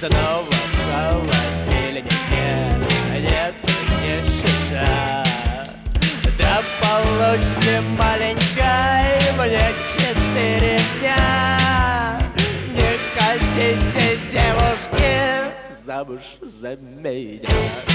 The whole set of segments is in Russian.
снова в холодильнике нет ни шиша. До получки маленькой мне 4 дня. Не хотите, девушки, замуж за меня?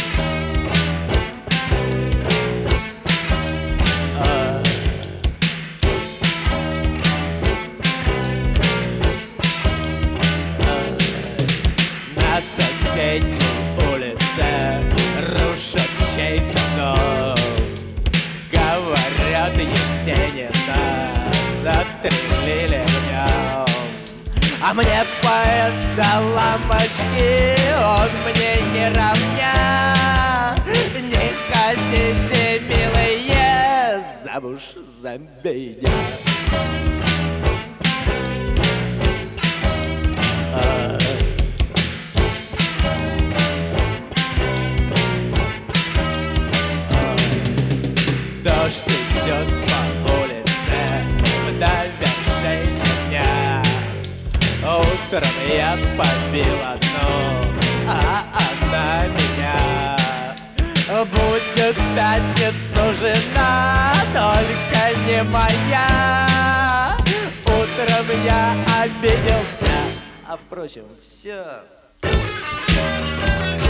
На соседней улице рушат чей-то дом. Говорят, Есенина застрелили в нем. А мне поэт лампочки, он мне не равня. Не хотите, милые, замуж за меня? Дождь идет по улице в довершение дня. Утром я побил одну, а она меня. Будет в пятницу жена, только не моя. Утром я обиделся, а впрочем, все.